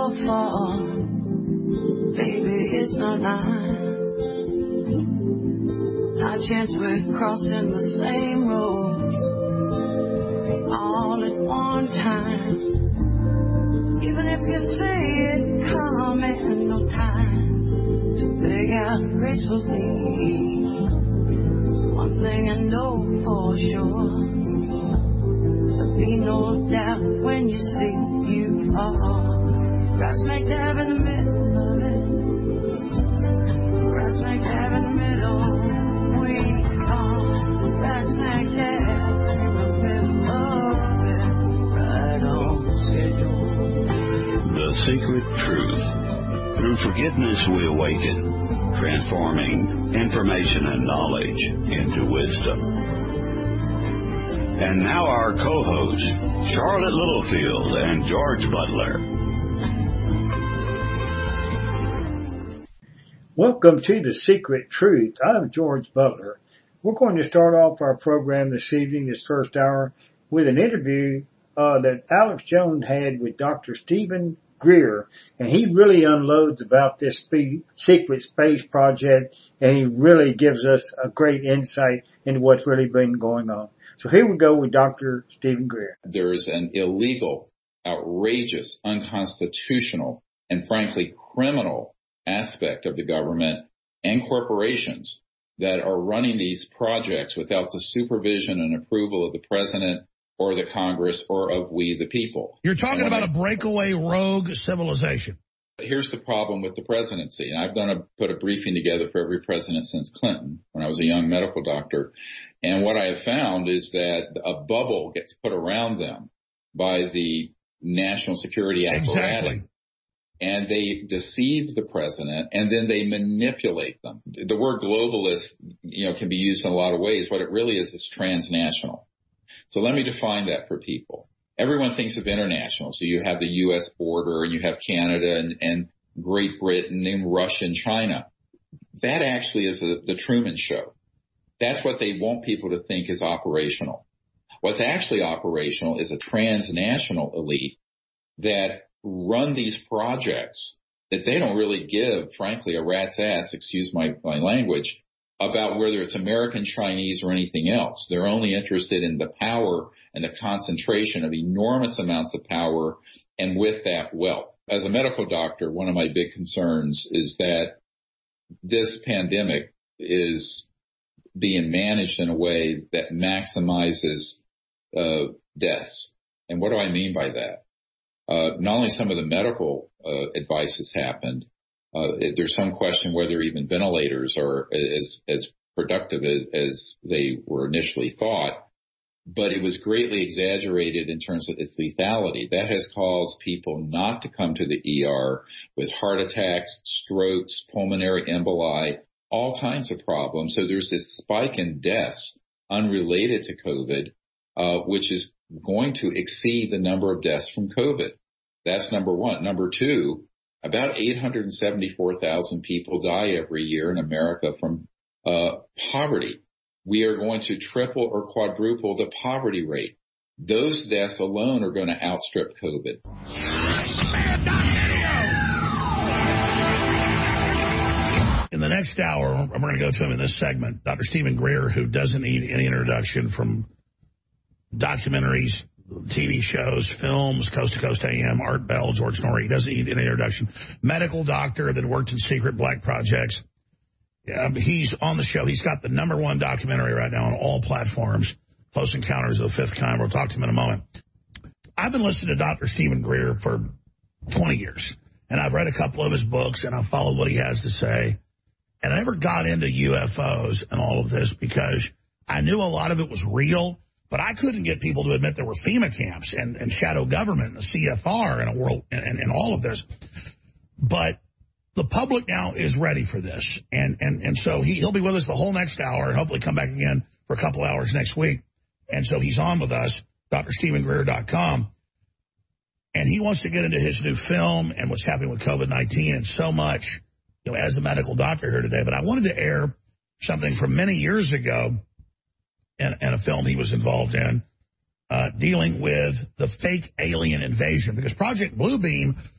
your fault. Baby, it's not mine. Not a chance we're crossing the same roads all at one time. Even if you say it come in no time to beg out gracefully. One thing I know for sure, there'll be no doubt when you see you are right smack dab in the middle of it. Right smack dab in the middle. We are right smack dab in the middle of it. Right on schedule. The Secret Truth. Through forgiveness we awaken, transforming information and knowledge into wisdom. And now our co-hosts, Charlotte Littlefield and George Butler. Welcome to The Secret Truth. I'm George Butler. We're going to start off our program this evening, this first hour, with an interview that Alex Jones had with Dr. Stephen Greer, and he really unloads about this secret space project, and he really gives us a great insight into what's really been going on. So here we go with Dr. Stephen Greer. There is an illegal, outrageous, unconstitutional, and frankly criminal aspect of the government and corporations that are running these projects without the supervision and approval of the president or the Congress or of we the people. You're talking about a breakaway rogue civilization. Here's the problem with the presidency. And I've put a briefing together for every president since Clinton when I was a young medical doctor. And what I have found is that a bubble gets put around them by the national security apparatus. Exactly. And they deceive the president, and then they manipulate them. The word globalist, can be used in a lot of ways. What it really is transnational. So let me define that for people. Everyone thinks of international. So you have the U.S. border, and you have Canada and Great Britain and Russia and China. That actually is the Truman Show. That's what they want people to think is operational. What's actually operational is a transnational elite that run these projects that they don't really give, frankly, a rat's ass, excuse my language, about whether it's American, Chinese, or anything else. They're only interested in the power and the concentration of enormous amounts of power, and with that, wealth. As a medical doctor, one of my big concerns is that this pandemic is being managed in a way that maximizes deaths. And what do I mean by that? Not only some of the medical advice has happened, there's some question whether even ventilators are as productive as they were initially thought, but it was greatly exaggerated in terms of its lethality. That has caused people not to come to the ER with heart attacks, strokes, pulmonary emboli, all kinds of problems. So there's this spike in deaths unrelated to COVID, which is going to exceed the number of deaths from COVID. That's number one. Number two, about 874,000 people die every year in America from poverty. We are going to triple or quadruple the poverty rate. Those deaths alone are going to outstrip COVID. In the next hour, I'm going to go to him in this segment, Dr. Stephen Greer, who doesn't need any introduction from documentaries, TV shows, films, Coast to Coast AM, Art Bell, George Norrie. He doesn't need an introduction. Medical doctor that worked in secret black projects. He's on the show. He's got the #1 documentary right now on all platforms, Close Encounters of the Fifth Kind. We'll talk to him in a moment. I've been listening to Dr. Stephen Greer for 20 years, and I've read a couple of his books, and I've followed what he has to say. And I never got into UFOs and all of this because I knew a lot of it was real. But I couldn't get people to admit there were FEMA camps and shadow government and the CFR and a world and all of this. But the public now is ready for this. And so he'll be with us the whole next hour and hopefully come back again for a couple hours next week. And so he's on with us, drstephengreer.com. And he wants to get into his new film and what's happening with COVID-19 and so much, as a medical doctor here today. But I wanted to air something from many years ago and a film he was involved in dealing with the fake alien invasion. Because Project Bluebeam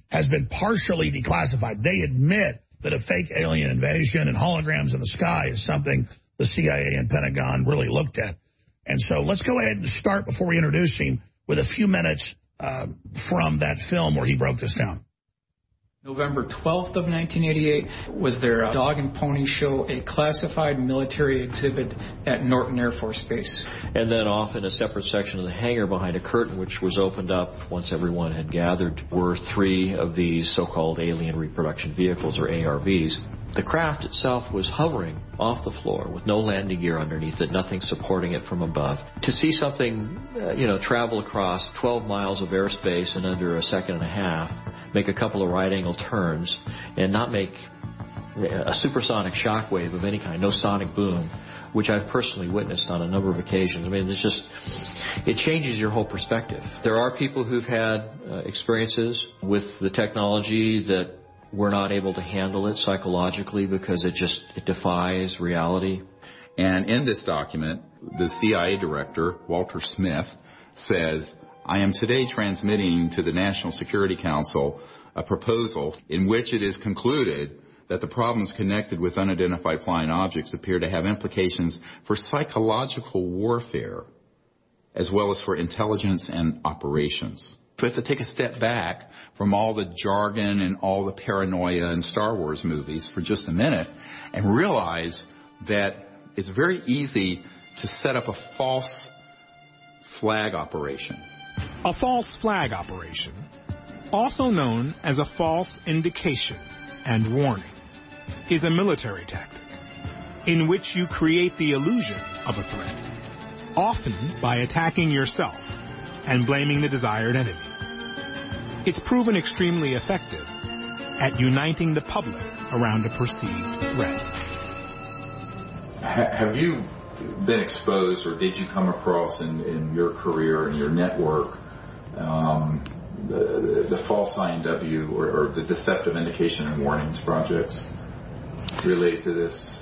has been partially declassified. They admit that a fake alien invasion and holograms in the sky is something the CIA and Pentagon really looked at. And so let's go ahead and start, before we introduce him, with a few minutes from that film where he broke this down. November 12th of 1988 was their dog and pony show, a classified military exhibit at Norton Air Force Base. And then off in a separate section of the hangar behind a curtain, which was opened up once everyone had gathered, were 3 of these so-called alien reproduction vehicles, or ARVs. The craft itself was hovering off the floor with no landing gear underneath it, nothing supporting it from above. To see something, travel across 12 miles of airspace in under a second and a half, make a couple of right-angle turns, and not make a supersonic shock wave of any kind, no sonic boom, which I've personally witnessed on a number of occasions. I mean, it changes your whole perspective. There are people who've had experiences with the technology that we're not able to handle it psychologically because it defies reality. And in this document, the CIA director, Walter Smith, says, I am today transmitting to the National Security Council a proposal in which it is concluded that the problems connected with unidentified flying objects appear to have implications for psychological warfare as well as for intelligence and operations. We have to take a step back from all the jargon and all the paranoia in Star Wars movies for just a minute and realize that it's very easy to set up a false flag operation. A false flag operation, also known as a false indication and warning, is a military tactic in which you create the illusion of a threat, often by attacking yourself and blaming the desired enemy. It's proven extremely effective at uniting the public around a perceived threat. Have you been exposed, or did you come across in your career and your network the false INW or the deceptive indication and warnings projects related to this?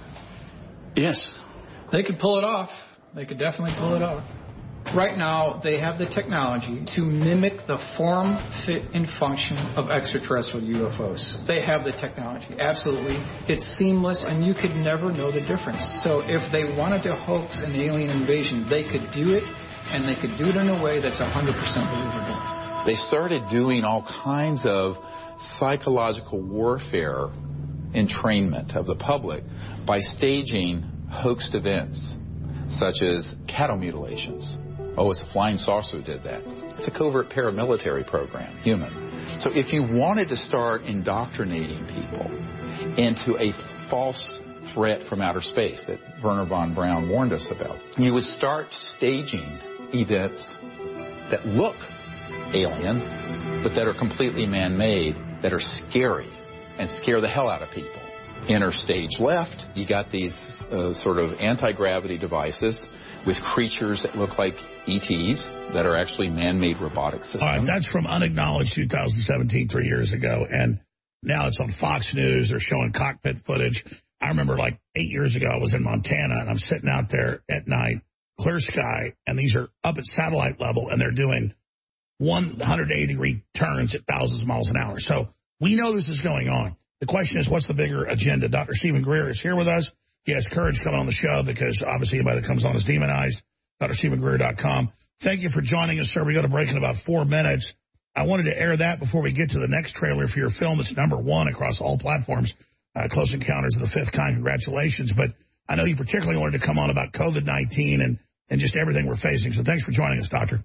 Yes. They could pull it off. They could definitely pull it off. Right now, they have the technology to mimic the form, fit, and function of extraterrestrial UFOs. They have the technology, absolutely. It's seamless, and you could never know the difference. So if they wanted to hoax an alien invasion, they could do it, and they could do it in a way that's 100% believable. They started doing all kinds of psychological warfare entrainment of the public by staging hoaxed events, such as cattle mutilations. Oh, it's a flying saucer who did that. It's a covert paramilitary program, human. So if you wanted to start indoctrinating people into a false threat from outer space that Wernher von Braun warned us about, you would start staging events that look alien, but that are completely man-made, that are scary and scare the hell out of people. Inner stage left, you got these sort of anti-gravity devices with creatures that look like ETs that are actually man-made robotic systems. All right, that's from Unacknowledged 2017, 3 years ago, and now it's on Fox News. They're showing cockpit footage. I remember like 8 years ago I was in Montana, and I'm sitting out there at night, clear sky, and these are up at satellite level, and they're doing 180-degree turns at thousands of miles an hour. So we know this is going on. The question is, what's the bigger agenda? Dr. Stephen Greer is here with us. He has courage coming on the show because obviously anybody that comes on is demonized. DrStephenGreer.com. Thank you for joining us, sir. We go to break in about 4 minutes. I wanted to air that before we get to the next trailer for your film. It's #1 across all platforms, Close Encounters of the Fifth Kind. Congratulations. But I know you particularly wanted to come on about COVID-19 and just everything we're facing. So thanks for joining us, Doctor.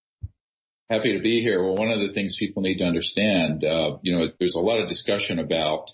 Happy to be here. Well, one of the things people need to understand, there's a lot of discussion about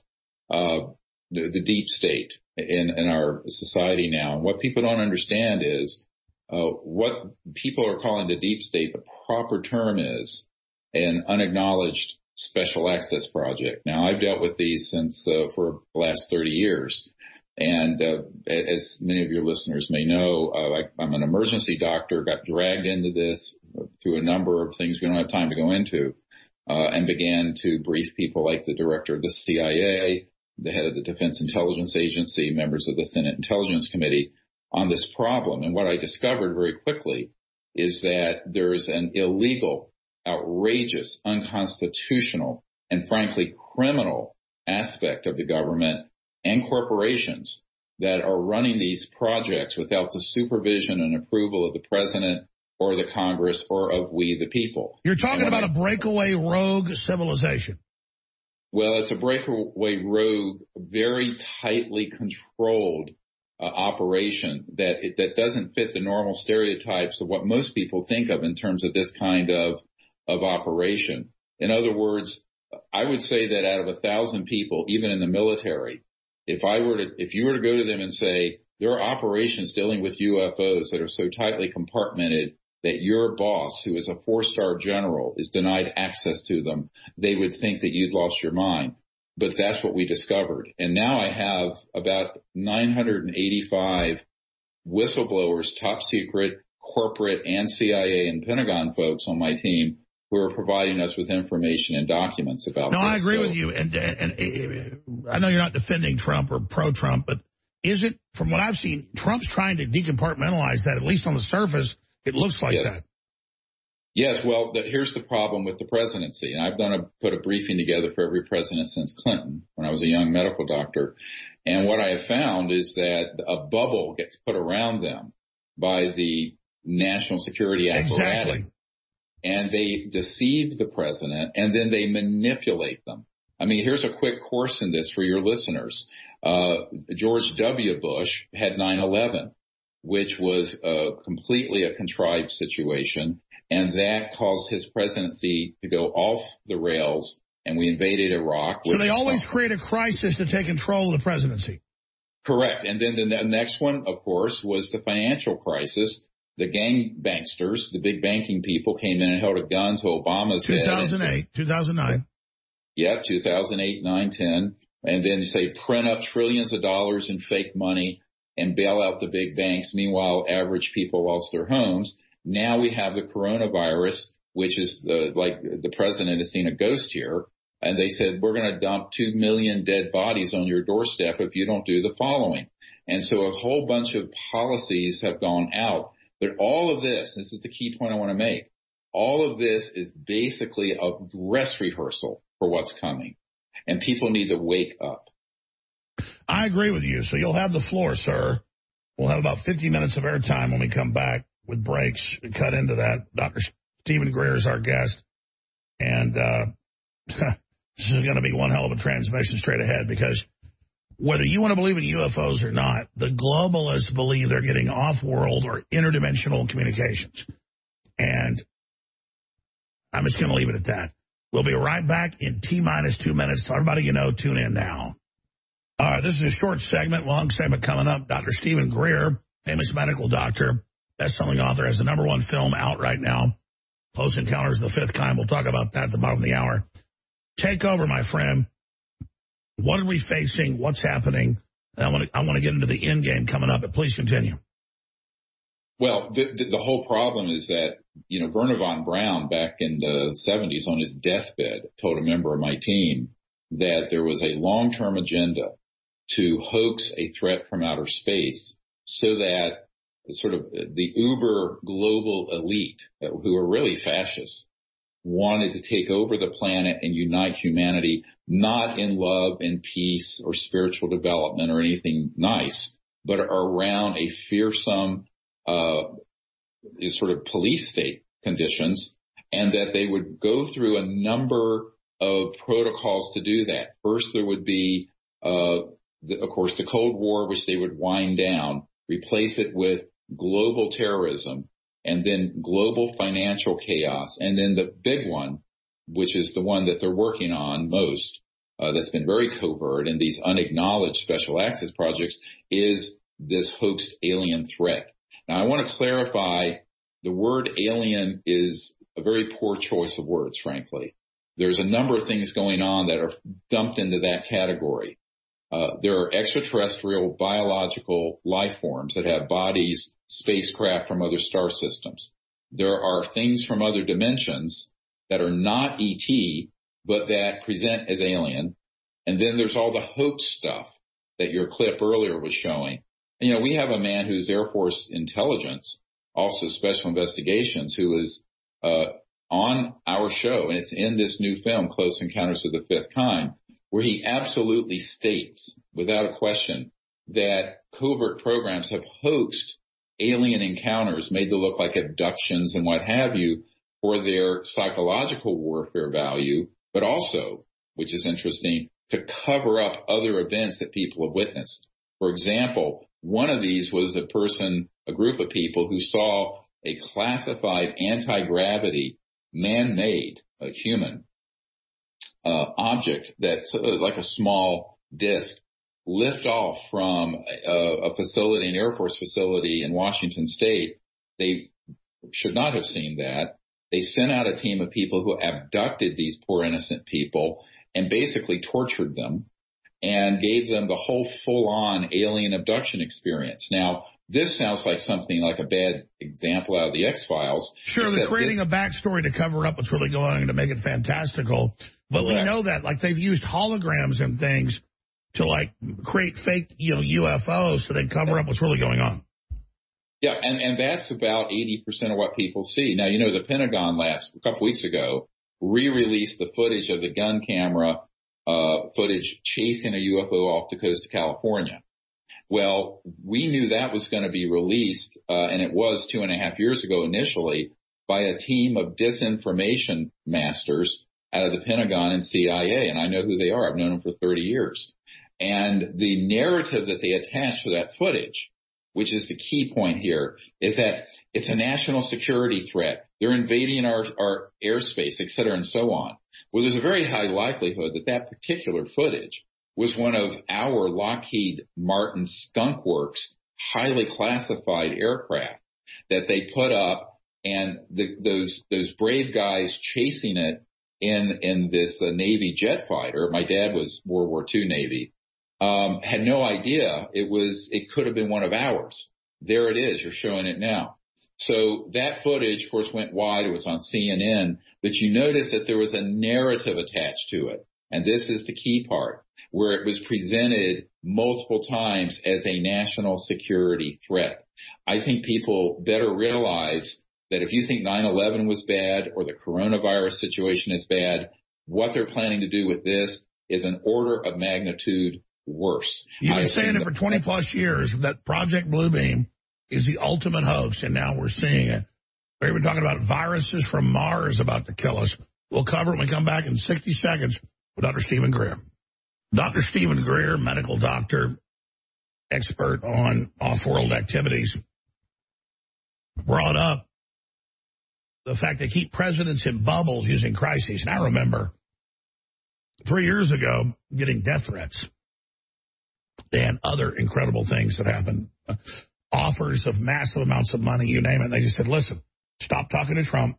the deep state in our society now. And what people don't understand is what people are calling the deep state, the proper term is an unacknowledged special access project. Now, I've dealt with these since for the last 30 years. And as many of your listeners may know, I'm an emergency doctor, got dragged into this through a number of things we don't have time to go into, and began to brief people like the director of the CIA, the head of the Defense Intelligence Agency, members of the Senate Intelligence Committee on this problem. And what I discovered very quickly is that there's an illegal, outrageous, unconstitutional and frankly criminal aspect of the government and corporations that are running these projects without the supervision and approval of the president or the Congress or of we the people. You're talking about a breakaway rogue civilization. Well, it's a breakaway rogue, very tightly controlled operation that doesn't fit the normal stereotypes of what most people think of in terms of this kind of operation. In other words, I would say that out of 1,000 people, even in the military, if you were to go to them and say there are operations dealing with UFOs that are so tightly compartmented that your boss, who is a 4-star general, is denied access to them, they would think that you'd lost your mind. But that's what we discovered. And now I have about 985 whistleblowers, top secret, corporate, and CIA and Pentagon folks on my team who are providing us with information and documents about this. No, I agree with you. And I know you're not defending Trump or pro-Trump, but is it, from what I've seen, Trump's trying to decompartmentalize that, at least on the surface. It looks like that. Yes, well, here's the problem with the presidency. And I've put a briefing together for every president since Clinton when I was a young medical doctor. And what I have found is that a bubble gets put around them by the national security apparatus. Exactly. And they deceive the president, and then they manipulate them. I mean, here's a quick course in this for your listeners. George W. Bush had 9/11. Which was completely a contrived situation, and that caused his presidency to go off the rails, and we invaded Iraq. So they always create a crisis to take control of the presidency. Correct. And then the next one, of course, was the financial crisis. The banksters, the big banking people, came in and held a gun to Obama's head. 2009. Yeah, 2008, 9, 10. And then say print up trillions of dollars in fake money and bail out the big banks. Meanwhile, average people lost their homes. Now we have the coronavirus, which is like the president has seen a ghost here. And they said, we're going to dump 2 million dead bodies on your doorstep if you don't do the following. And so a whole bunch of policies have gone out. But all of this is the key point I want to make. All of this is basically a dress rehearsal for what's coming. And people need to wake up. I agree with you. So you'll have the floor, sir. We'll have about 50 minutes of airtime when we come back with breaks. Cut into that. Dr. Stephen Greer is our guest. And this is going to be one hell of a transmission straight ahead, because whether you want to believe in UFOs or not, the globalists believe they're getting off-world or interdimensional communications. And I'm just going to leave it at that. We'll be right back in T-minus 2 minutes. So everybody you know, tune in now. All right, this is a short segment, long segment coming up. Dr. Stephen Greer, famous medical doctor, best-selling author, has the #1 film out right now, Close Encounters of the Fifth Kind. We'll talk about that at the bottom of the hour. Take over, my friend. What are we facing? What's happening? I want to get into the end game coming up, but please continue. Well, the whole problem is that, Wernher von Braun back in the 70s on his deathbed told a member of my team that there was a long-term agenda to hoax a threat from outer space so that sort of the uber global elite, who are really fascists, wanted to take over the planet and unite humanity, not in love and peace or spiritual development or anything nice, but around a fearsome sort of police state conditions, and that they would go through a number of protocols to do that. First, there would be, of course, the Cold War, which they would wind down, replace it with global terrorism, and then global financial chaos. And then the big one, which is the one that they're working on most, that's been very covert in these unacknowledged special access projects, is this hoaxed alien threat. Now, I want to clarify, the word alien is a very poor choice of words, frankly. There's a number of things going on that are dumped into that category. There are extraterrestrial biological life forms that have bodies, spacecraft from other star systems. There are things from other dimensions that are not ET, but that present as alien. And then there's all the hoax stuff that your clip earlier was showing. And, we have a man who's Air Force intelligence, also special investigations, who is on our show, and it's in this new film, Close Encounters of the Fifth Kind, where he absolutely states, without a question, that covert programs have hoaxed alien encounters made to look like abductions and what have you for their psychological warfare value, but also, which is interesting, to cover up other events that people have witnessed. For example, one of these was a group of people who saw a classified anti-gravity, man-made, human object that's like a small disc lift off from a facility, an Air Force facility in Washington State. They should not have seen that. They sent out a team of people who abducted these poor innocent people and basically tortured them and gave them the whole full-on alien abduction experience. Now, this sounds like something like a bad example out of the X-Files. Sure, they're creating a backstory to cover up what's really going on to make it fantastical. But correct. We know that, like, they've used holograms and things to, like, create fake, UFOs so they cover up what's really going on. Yeah, and that's about 80% of what people see. Now, the Pentagon a couple weeks ago re-released the footage of the gun camera footage chasing a UFO off the coast of California. Well, we knew that was going to be released, and it was 2.5 years ago initially, by a team of disinformation masters out of the Pentagon and CIA, and I know who they are. I've known them for 30 years. And the narrative that they attach to that footage, which is the key point here, is that it's a national security threat. They're invading our airspace, et cetera, and so on. Well, there's a very high likelihood that that particular footage was one of our Lockheed Martin Skunk Works highly classified aircraft that they put up, and those brave guys chasing it in this Navy jet fighter. My dad was World War II Navy. Had no idea it could have been one of ours. There it is. You're showing it now. So that footage, of course, went wide. It was on CNN, but you notice that there was a narrative attached to it. And this is the key part, where it was presented multiple times as a national security threat. I think people better realize that if you think 9/11 was bad or the coronavirus situation is bad, what they're planning to do with this is an order of magnitude worse. You've been saying it for 20 plus years that Project Bluebeam is the ultimate hoax, and now we're seeing it. We've been talking about viruses from Mars about to kill us. We'll cover it when we come back in 60 seconds with Dr. Stephen Greer. Dr. Stephen Greer, medical doctor, expert on off-world activities, brought up the fact they keep presidents in bubbles using crises. And I remember 3 years ago getting death threats and other incredible things that happened, offers of massive amounts of money, you name it. And they just said, listen, stop talking to Trump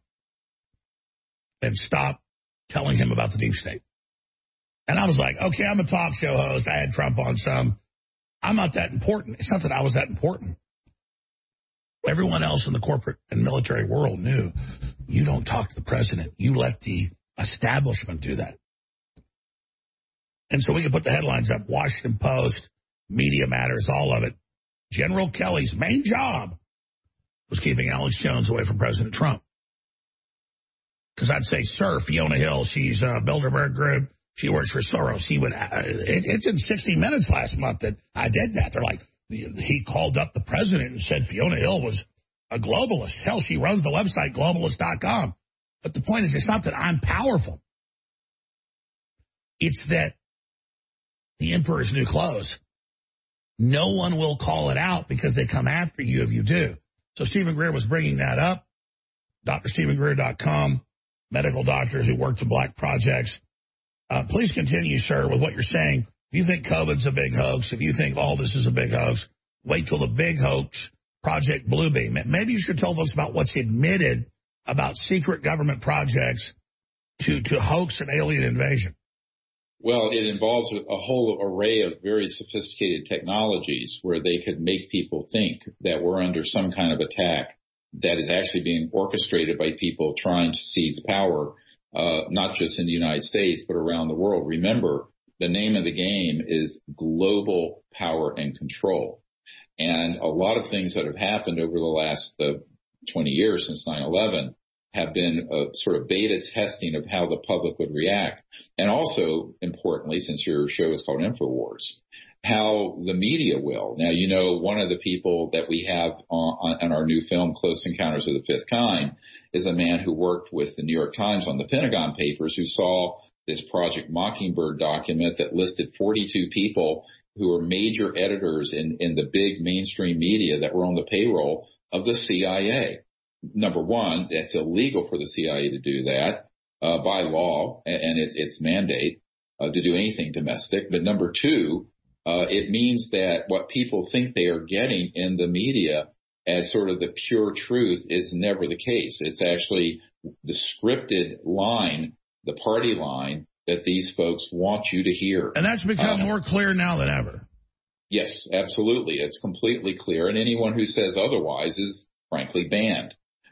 and stop telling him about the deep state. And I was like, okay, I'm a talk show host. I had Trump on some. I'm not that important. It's not that I was that important. Everyone else in the corporate and military world knew you don't talk to the president. You let the establishment do that. And so we can put the headlines up, Washington Post, Media Matters, all of it. General Kelly's main job was keeping Alex Jones away from President Trump. Because I'd say, sir, Fiona Hill, she's a Bilderberg Group. She works for Soros. It's in 60 Minutes last month that I did that. They're like, he called up the president and said Fiona Hill was a globalist. Hell, she runs the website globalist.com. But the point is, it's not that I'm powerful. It's that the emperor's new clothes. No one will call it out because they come after you if you do. So Stephen Greer was bringing that up. DrStephenGreer.com, medical doctors who worked in black projects. Please continue, sir, with what you're saying. If you think COVID's a big hoax, if you think all this is a big hoax, wait till the big hoax, Project Bluebeam. Maybe you should tell folks about what's admitted about secret government projects to hoax an alien invasion. Well, it involves a whole array of very sophisticated technologies where they could make people think that we're under some kind of attack that is actually being orchestrated by people trying to seize power, not just in the United States, but around the world. Remember, the name of the game is global power and control. And a lot of things that have happened over the last 20 years since 9/11 have been sort of beta testing of how the public would react. And also, importantly, since your show is called InfoWars, how the media will. Now, you know, one of the people that we have on our new film, Close Encounters of the Fifth Kind, is a man who worked with the New York Times on the Pentagon Papers, who saw this Project Mockingbird document that listed 42 people who were major editors in the big mainstream media that were on the payroll of the CIA. Number one, it's illegal for the CIA to do that by law and its mandate to do anything domestic. But number two, it means that what people think they are getting in the media as sort of the pure truth is never the case. It's actually the scripted line, the party line that these folks want you to hear. And that's become more clear now than ever. Yes, absolutely. It's completely clear. And anyone who says otherwise is frankly banned.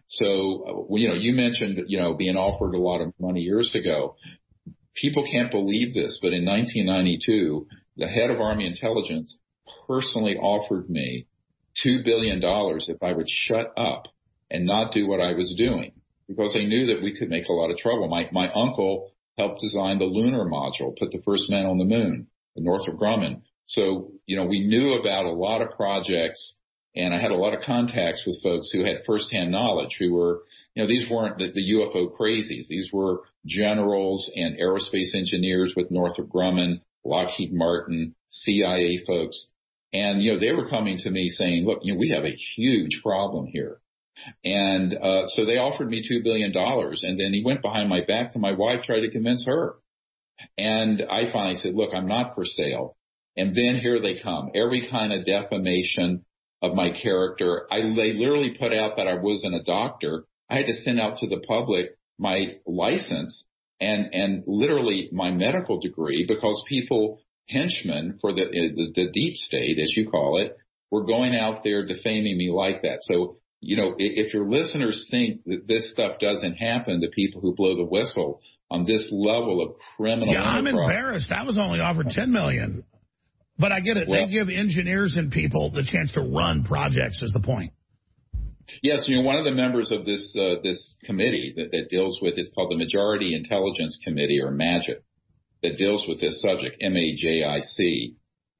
So, you know, you mentioned, you know, being offered a lot of money years ago. People can't believe this, but in 1992, the head of Army Intelligence personally offered me $2 billion if I would shut up and not do what I was doing, because they knew that we could make a lot of trouble. My uncle helped design the lunar module, put the first man on the moon, Northrop Grumman. So, you know, we knew about a lot of projects, and I had a lot of contacts with folks who had firsthand knowledge, who were, you know, these weren't the UFO crazies. These were generals and aerospace engineers with Northrop Grumman, Lockheed Martin, CIA folks. And, you know, they were coming to me saying, look, you know, we have a huge problem here. And so they offered me $2 billion. And then he went behind my back to my wife, tried to convince her. And I finally said, look, I'm not for sale. And then here they come. Every kind of defamation of my character. They literally put out that I wasn't a doctor. I had to send out to the public my license and literally my medical degree, because people, henchmen for the deep state, as you call it, were going out there defaming me like that. So, you know, if your listeners think that this stuff doesn't happen to people who blow the whistle on this level of criminal enterprise. I'm embarrassed. I was only offered $10 million. But I get it. Well, they give engineers and people the chance to run projects is the point. Yes, you know, one of the members of this committee that deals with, it's called the Majority Intelligence Committee, or MAGIC, that deals with this subject, MAJIC,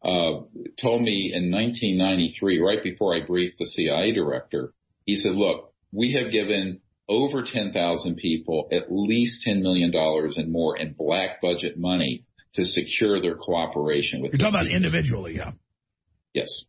told me in 1993, right before I briefed the CIA director, he said, look, we have given over 10,000 people at least $10 million and more in black budget money to secure their cooperation with. You're talking about individually, yeah. Yes.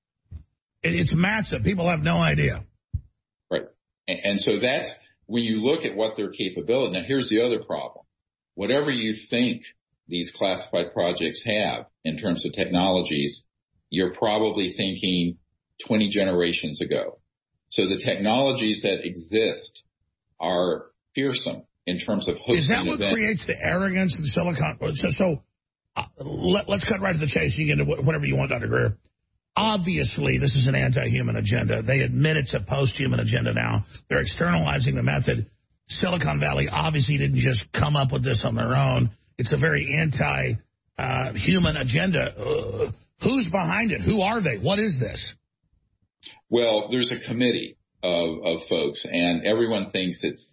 It's massive. People have no idea. Right. And so that's when you look at what their capability. Now, here's the other problem. Whatever you think these classified projects have in terms of technologies, you're probably thinking 20 generations ago. So the technologies that exist are fearsome in terms of hosting. Is that what creates the arrogance in Silicon? Let's cut right to the chase. You can get into whatever you want, Dr. Greer. Obviously, this is an anti-human agenda. They admit it's a post-human agenda now. They're externalizing the method. Silicon Valley obviously didn't just come up with this on their own. It's a very anti-human agenda. Who's behind it? Who are they? What is this? Well, there's a committee of folks, and everyone thinks it's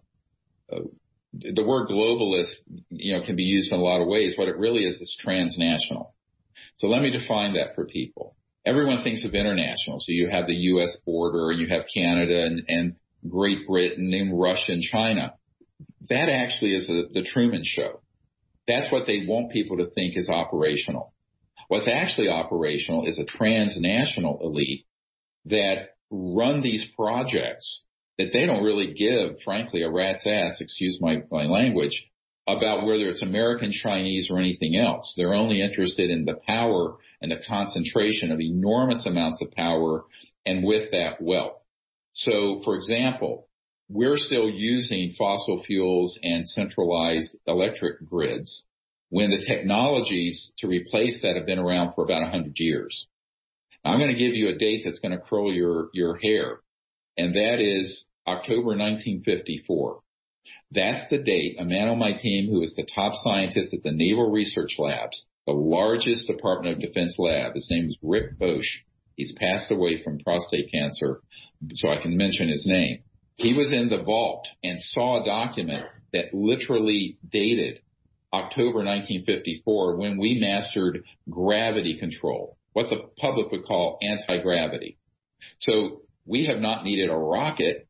the word globalist, you know, can be used in a lot of ways. What it really is transnational. So let me define that for people. Everyone thinks of international. So you have the U.S. border, you have Canada and Great Britain and Russia and China. That actually is the Truman Show. That's what they want people to think is operational. What's actually operational is a transnational elite that run these projects that they don't really give, frankly, a rat's ass, excuse my language, about whether it's American, Chinese, or anything else. They're only interested in the power and the concentration of enormous amounts of power, and with that, wealth. So, for example, we're still using fossil fuels and centralized electric grids when the technologies to replace that have been around for about 100 years. Now, I'm going to give you a date that's going to curl your hair, and that is October 1954. That's the date a man on my team who is the top scientist at the Naval Research Labs, the largest Department of Defense lab. His name is Rick Bosch. He's passed away from prostate cancer, so I can mention his name. He was in the vault and saw a document that literally dated October 1954 when we mastered gravity control, what the public would call anti-gravity. So we have not needed a rocket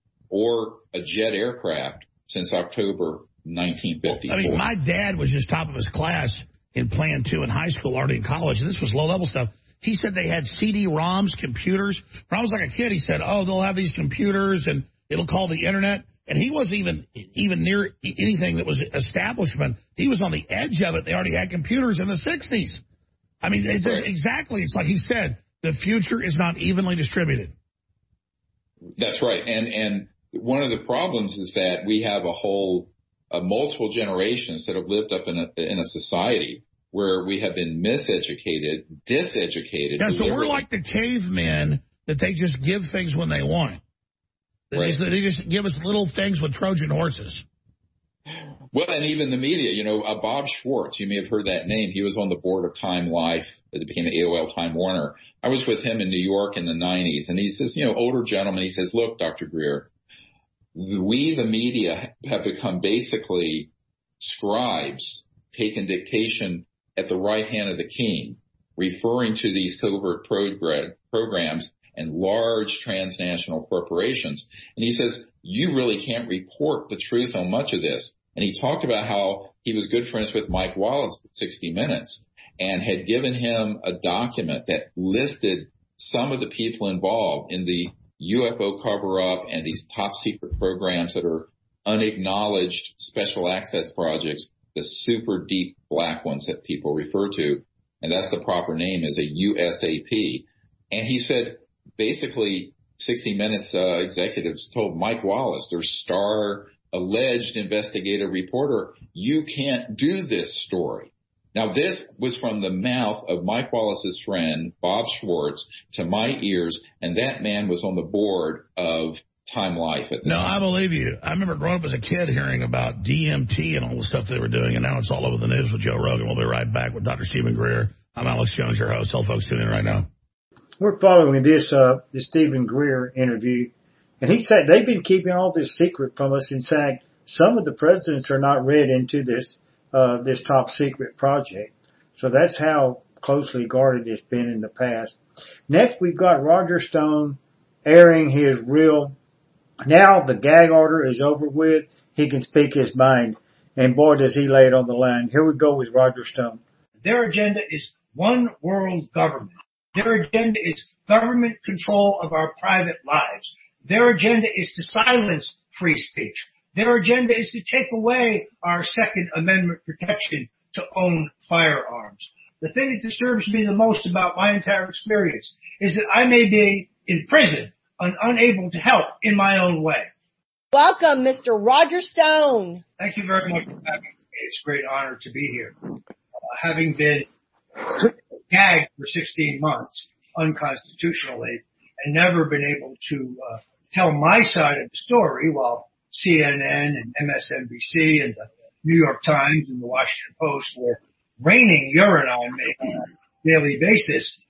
or a jet aircraft since October 1954. Well, I mean, my dad was just top of his class in Plan 2 in high school, already in college. This was low-level stuff. He said they had CD-ROMs, computers. When I was like a kid, he said, oh, they'll have these computers and it'll call the Internet. And he wasn't even near anything that was establishment. He was on the edge of it. They already had computers in the 60s. I mean, exactly. It's like he said, the future is not evenly distributed. That's right. And one of the problems is that we have multiple generations that have lived up in a society where we have been miseducated, diseducated. Yeah, so we're like the cavemen that they just give things when they want. They just give us little things with Trojan horses. Well, and even the media, Bob Schwartz, you may have heard that name. He was on the board of Time Life. It became AOL Time Warner. I was with him in New York in the 90s, and he says, older gentleman, he says, look, Dr. Greer, we, the media, have become basically scribes taking dictation at the right hand of the king, referring to these covert programs and large transnational corporations. And he says, you really can't report the truth on much of this. And he talked about how he was good friends with Mike Wallace at 60 Minutes and had given him a document that listed some of the people involved in the UFO cover-up and these top-secret programs that are unacknowledged special access projects, the super deep black ones that people refer to. And that's the proper name, is a USAP. And he said, basically, 60 Minutes executives told Mike Wallace, their star alleged investigative reporter, you can't do this story. Now, this was from the mouth of Mike Wallace's friend, Bob Schwartz, to my ears, and that man was on the board of Time Life at the time. I believe you. I remember growing up as a kid hearing about DMT and all the stuff they were doing, and now it's all over the news with Joe Rogan. We'll be right back with Dr. Stephen Greer. I'm Alex Jones, your host. Tell folks tune in right now. We're following this Stephen Greer interview, and he said they've been keeping all this secret from us. In fact, some of the presidents are not read into this top secret project. So that's how closely guarded it's been in the past. Next, we've got Roger Stone airing his real. Now the gag order is over with. He can speak his mind. And boy, does he lay it on the line. Here we go with Roger Stone. Their agenda is one world government. Their agenda is government control of our private lives. Their agenda is to silence free speech. Their agenda is to take away our Second Amendment protection to own firearms. The thing that disturbs me the most about my entire experience is that I may be in prison and unable to help in my own way. Welcome, Mr. Roger Stone. Thank you very much for having me. It's a great honor to be here. Having been gagged for 16 months unconstitutionally and never been able to tell my side of the story while CNN and MSNBC and the New York Times and the Washington Post were raining urine on me on a daily basis,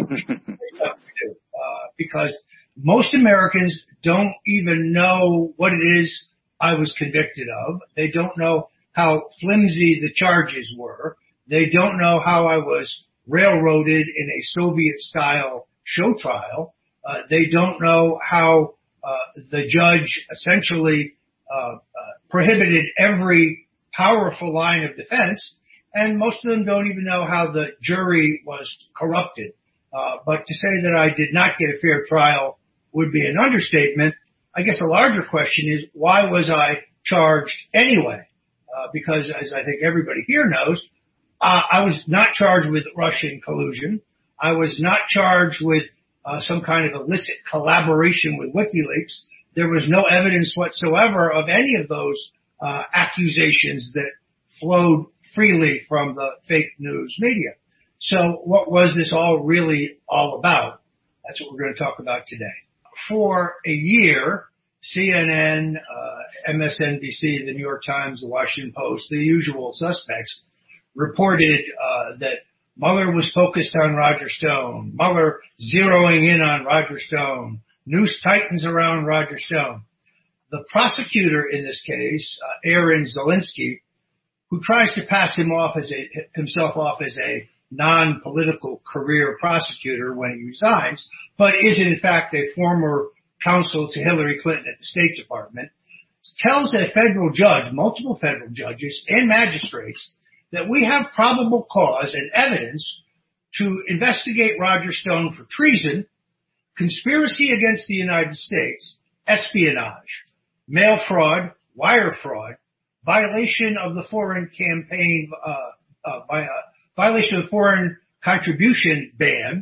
because most Americans don't even know what it is I was convicted of. They don't know how flimsy the charges were. They don't know how I was railroaded in a Soviet-style show trial. They don't know how the judge essentially prohibited every powerful line of defense, and most of them don't even know how the jury was corrupted. But to say that I did not get a fair trial would be an understatement. I guess a larger question is, why was I charged anyway? Because as I think everybody here knows, I was not charged with Russian collusion. I was not charged with some kind of illicit collaboration with WikiLeaks. There was no evidence whatsoever of any of those accusations that flowed freely from the fake news media. So what was this all really all about? That's what we're going to talk about today. For a year, CNN, MSNBC, the New York Times, the Washington Post, the usual suspects reported that Mueller was focused on Roger Stone, Mueller zeroing in on Roger Stone, Noose tightens around Roger Stone. the prosecutor in this case, Aaron Zelinsky, who tries to pass himself off as a non-political career prosecutor when he resigns, but is in fact a former counsel to Hillary Clinton at the State Department, tells a federal judge, multiple federal judges and magistrates, that we have probable cause and evidence to investigate Roger Stone for treason, conspiracy against the United States, espionage, mail fraud, wire fraud, violation of the foreign campaign, violation of the foreign contribution ban,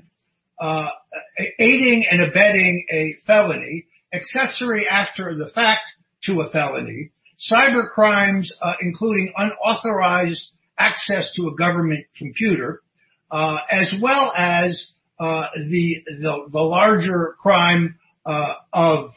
aiding and abetting a felony, accessory after the fact to a felony, cyber crimes, including unauthorized access to a government computer, as well as the larger crime of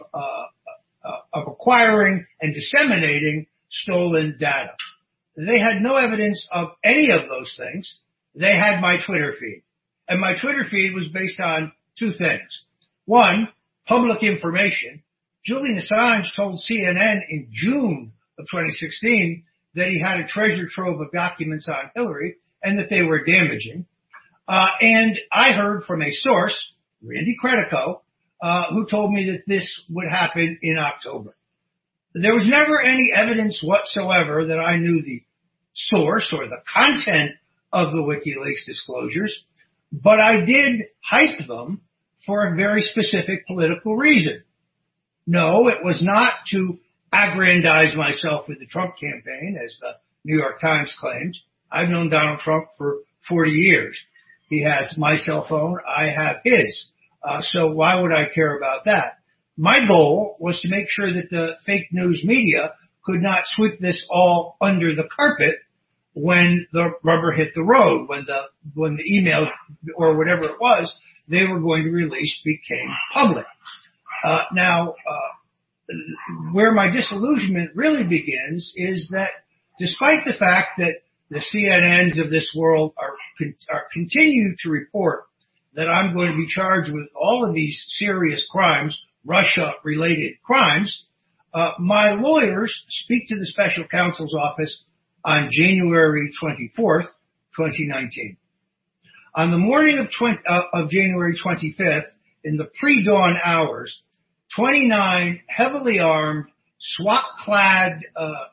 acquiring and disseminating stolen data. They had no evidence of any of those things. They had my Twitter feed. And my Twitter feed was based on two things. One, public information. Julian Assange told CNN in June of 2016 that he had a treasure trove of documents on Hillary and that they were damaging. And I heard from a source, Randy Credico, who told me that this would happen in October. There was never any evidence whatsoever that I knew the source or the content of the WikiLeaks disclosures, but I did hype them for a very specific political reason. No, it was not to aggrandize myself with the Trump campaign, as the New York Times claimed. I've known Donald Trump for 40 years. He has my cell phone. I have his. So why would I care about that? My goal was to make sure that the fake news media could not sweep this all under the carpet when the rubber hit the road, when the emails or whatever it was they were going to release became public. Now, where my disillusionment really begins is that despite the fact that the CNNs of this world are continue to report that I'm going to be charged with all of these serious crimes, Russia-related crimes, my lawyers speak to the special counsel's office on January 24th, 2019. On the morning of January 25th, in the pre-dawn hours, 29 heavily armed, SWAT-clad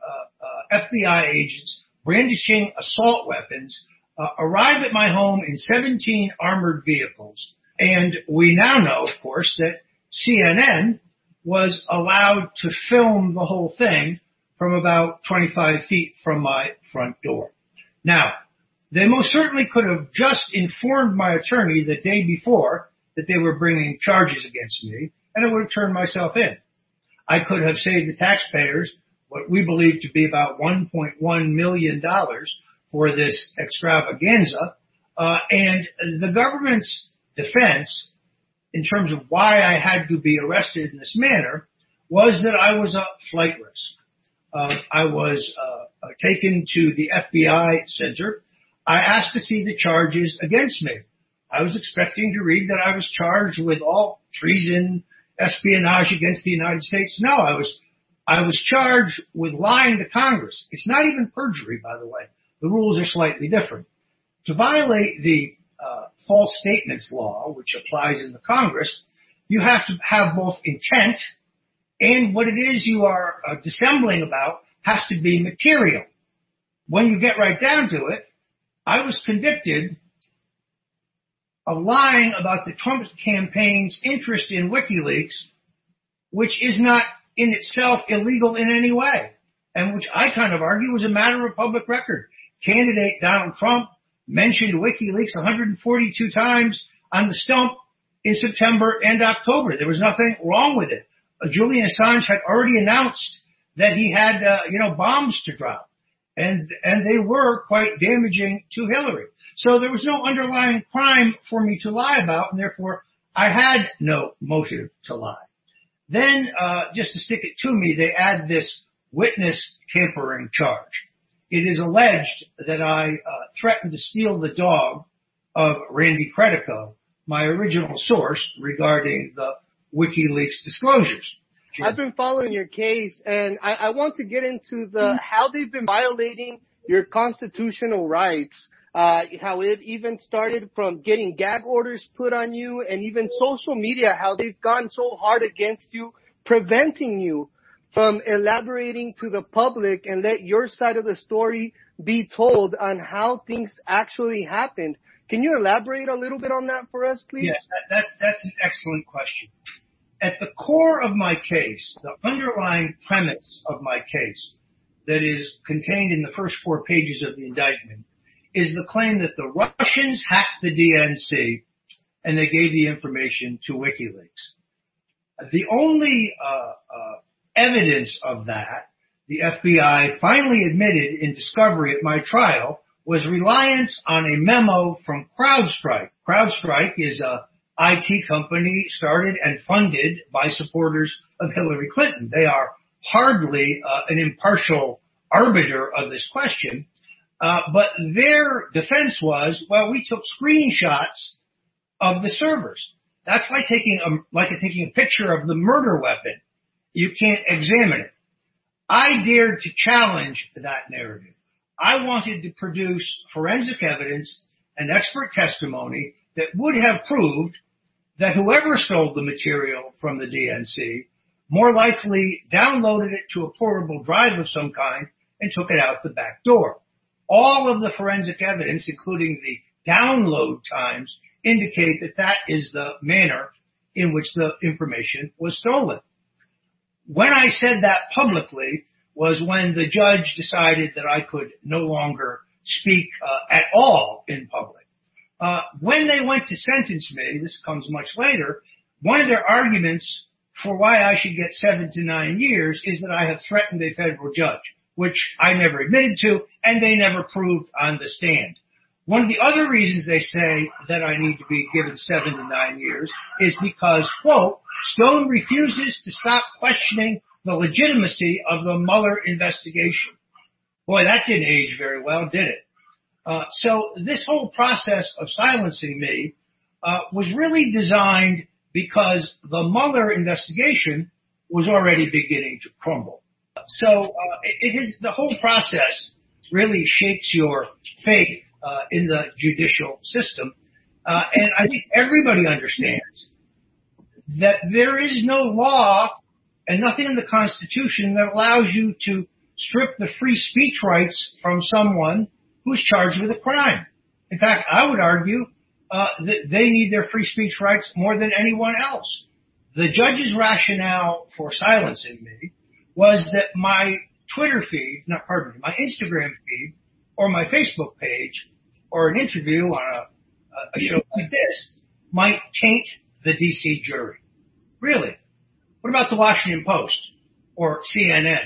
FBI agents brandishing assault weapons arrive at my home in 17 armored vehicles. And we now know, of course, that CNN was allowed to film the whole thing from about 25 feet from my front door. Now, they most certainly could have just informed my attorney the day before that they were bringing charges against me, and I would have turned myself in. I could have saved the taxpayers what we believe to be about $1.1 million for this extravaganza, and the government's defense in terms of why I had to be arrested in this manner was that I was a flight risk. I was taken to the FBI center. I asked to see the charges against me. I was expecting to read that I was charged with all treason, espionage against the United States. No, I was charged with lying to Congress. It's not even perjury, by the way. The rules are slightly different. To violate the false statements law, which applies in the Congress, you have to have both intent and what it is you are dissembling about has to be material. When you get right down to it, I was convicted of lying about the Trump campaign's interest in WikiLeaks, which is not in itself illegal in any way, and which I kind of argue was a matter of public record. Candidate Donald Trump mentioned WikiLeaks 142 times on the stump in September and October. There was nothing wrong with it. Julian Assange had already announced that he had, bombs to drop, and they were quite damaging to Hillary. So there was no underlying crime for me to lie about, and therefore I had no motive to lie. Then, just to stick it to me, they add this witness tampering charge. It is alleged that I threatened to steal the dog of Randy Credico, my original source regarding the WikiLeaks disclosures. I've been following your case, and I want to get into how they've been violating your constitutional rights. How it even started from getting gag orders put on you, and even social media, how they've gone so hard against you, preventing you from elaborating to the public and let your side of the story be told on how things actually happened. Can you elaborate a little bit on that for us, please? Yes, that's an excellent question. At the core of my case, the underlying premise of my case that is contained in the first 4 pages of the indictment is the claim that the Russians hacked the DNC and they gave the information to WikiLeaks. The only evidence of that, the FBI finally admitted in discovery at my trial, was reliance on a memo from CrowdStrike. CrowdStrike is a IT company started and funded by supporters of Hillary Clinton. They are hardly an impartial arbiter of this question, but their defense was, well, we took screenshots of the servers. That's like taking a picture of the murder weapon. You can't examine it. I dared to challenge that narrative. I wanted to produce forensic evidence and expert testimony that would have proved that whoever stole the material from the DNC more likely downloaded it to a portable drive of some kind and took it out the back door. All of the forensic evidence, including the download times, indicate that that is the manner in which the information was stolen. When I said that publicly was when the judge decided that I could no longer speak at all in public. When they went to sentence me, this comes much later, one of their arguments for why I should get 7 to 9 years is that I have threatened a federal judge, which I never admitted to, and they never proved on the stand. One of the other reasons they say that I need to be given 7 to 9 years is because, quote, Stone refuses to stop questioning the legitimacy of the Mueller investigation. Boy, that didn't age very well, did it? So this whole process of silencing me was really designed because the Mueller investigation was already beginning to crumble. So the whole process really shakes your faith in the judicial system. And I think everybody understands that there is no law and nothing in the Constitution that allows you to strip the free speech rights from someone who's charged with a crime. In fact, I would argue that they need their free speech rights more than anyone else. The judge's rationale for silencing me was that my Twitter feed, my Instagram feed, or my Facebook page, or an interview on a show like this might taint the D.C. jury. Really? What about the Washington Post or CNN,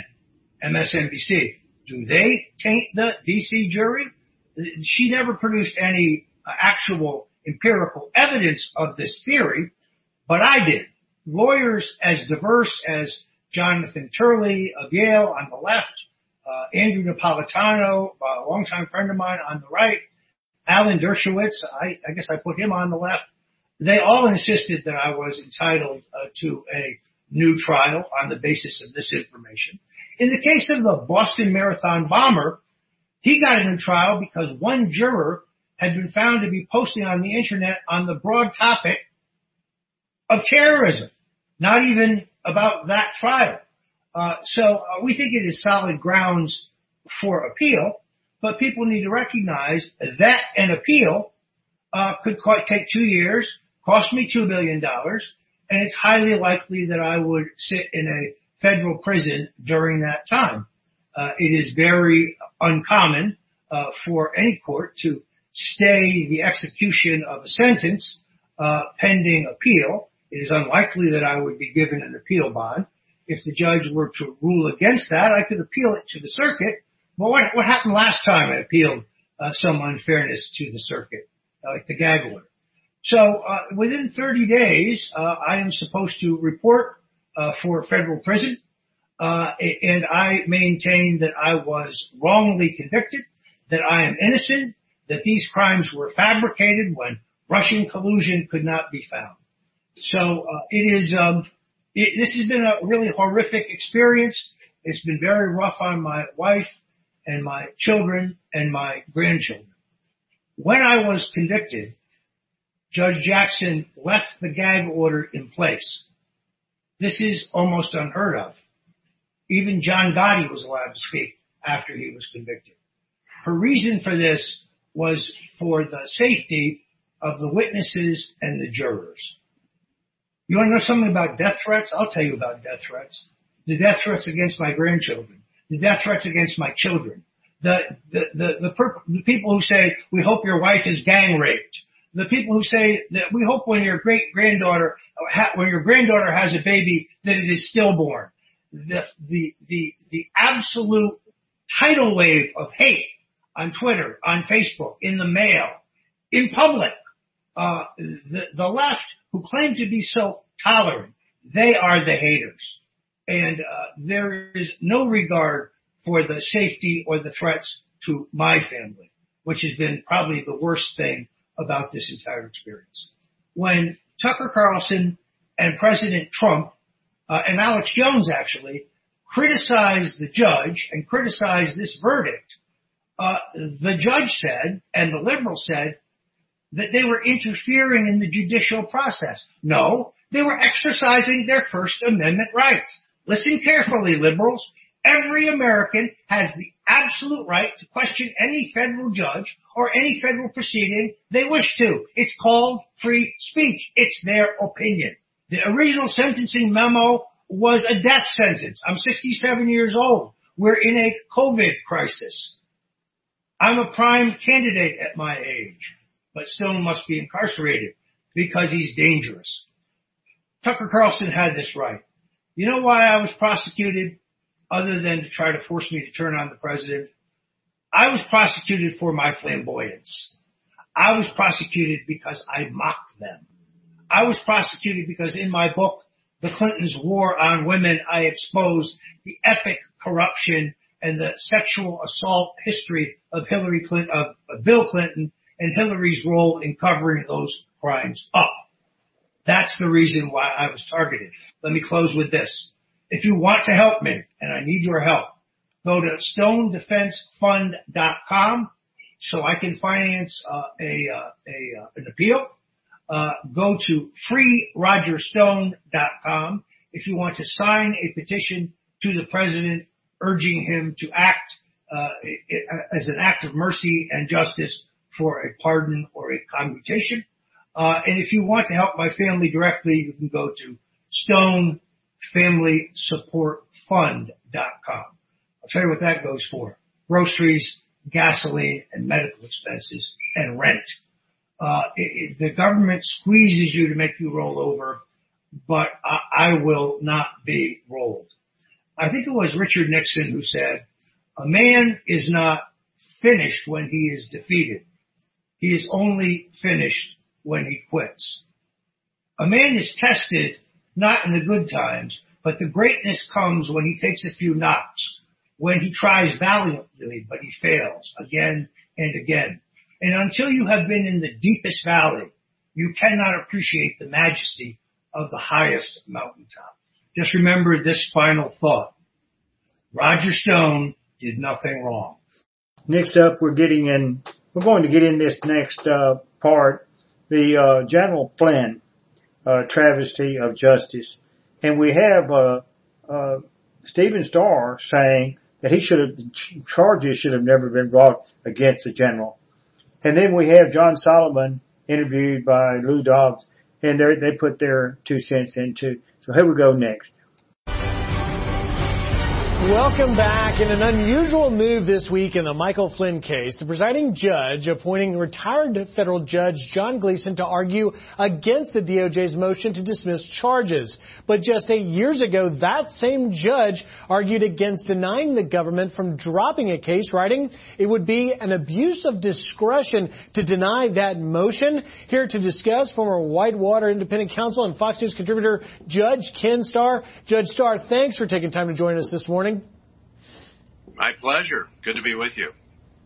MSNBC? Do they taint the D.C. jury? She never produced any actual empirical evidence of this theory, but I did. Lawyers as diverse as Jonathan Turley of Yale on the left, Andrew Napolitano, a longtime friend of mine on the right, Alan Dershowitz, I guess I put him on the left. They all insisted that I was entitled to a new trial on the basis of this information. In the case of the Boston Marathon bomber, he got a new trial because one juror had been found to be posting on the internet on the broad topic of terrorism, not even about that trial. So we think it is solid grounds for appeal, but people need to recognize that an appeal could take 2 years, cost me $2 billion, and it's highly likely that I would sit in a federal prison during that time. It is very uncommon for any court to stay the execution of a sentence pending appeal. It is unlikely that I would be given an appeal bond. If the judge were to rule against that, I could appeal it to the circuit. Well, what happened last time I appealed some unfairness to the circuit, like the gag order? So within 30 days, I am supposed to report for federal prison, and I maintain that I was wrongly convicted, that I am innocent, that these crimes were fabricated when Russian collusion could not be found. So it is This has been a really horrific experience. It's been very rough on my wife and my children and my grandchildren. When I was convicted, Judge Jackson left the gag order in place. This is almost unheard of. Even John Gotti was allowed to speak after he was convicted. Her reason for this was for the safety of the witnesses and the jurors. You want to know something about death threats? I'll tell you about death threats. The death threats against my grandchildren. The death threats against my children. The people who say, we hope your wife is gang raped. The people who say that we hope when your granddaughter has a baby that it is stillborn. The absolute tidal wave of hate on Twitter, on Facebook, in the mail, in public. The left, who claim to be so tolerant, they are the haters. And there is no regard for the safety or the threats to my family, which has been probably the worst thing about this entire experience. When Tucker Carlson and President Trump and Alex Jones actually criticized the judge and criticized this verdict, the judge said, and the liberals said, that they were interfering in the judicial process. No, they were exercising their First Amendment rights. Listen carefully, liberals. Every American has the absolute right to question any federal judge or any federal proceeding they wish to. It's called free speech. It's their opinion. The original sentencing memo was a death sentence. I'm 67 years old. We're in a COVID crisis. I'm a prime candidate at my age, but Stone must be incarcerated because he's dangerous. Tucker Carlson had this right. You know why I was prosecuted? Other than to try to force me to turn on the president, I was prosecuted for my flamboyance. I was prosecuted because I mocked them. I was prosecuted because in my book, The Clintons' War on Women, I exposed the epic corruption and the sexual assault history of Bill Clinton and Hillary's role in covering those crimes up. That's the reason why I was targeted. Let me close with this. If you want to help me, and I need your help, go to stonedefensefund.com so I can finance an appeal. Go to freerogerstone.com if you want to sign a petition to the president urging him to act as an act of mercy and justice for a pardon or a commutation. And if you want to help my family directly, you can go to StoneFamilySupportFund.com. I'll tell you what that goes for. Groceries, gasoline, and medical expenses, and rent. The government squeezes you to make you roll over, but I will not be rolled. I think it was Richard Nixon who said, a man is not finished when he is defeated. He is only finished when he quits. A man is tested not in the good times, but the greatness comes when he takes a few knocks, when he tries valiantly, but he fails again and again. And until you have been in the deepest valley, you cannot appreciate the majesty of the highest mountaintop. Just remember this final thought. Roger Stone did nothing wrong. Next up, we're going to get in this next part, the General Flynn travesty of justice. And we have Stephen Starr saying that charges should have never been brought against the general. And then we have John Solomon interviewed by Lou Dobbs, and they put their 2 cents in too. So here we go next. Welcome back. In an unusual move this week in the Michael Flynn case, the presiding judge appointing retired federal judge John Gleeson to argue against the DOJ's motion to dismiss charges. But just 8 years ago, that same judge argued against denying the government from dropping a case, writing it would be an abuse of discretion to deny that motion. Here to discuss, former Whitewater independent counsel and Fox News contributor Judge Ken Starr. Judge Starr, thanks for taking time to join us this morning. My pleasure. Good to be with you.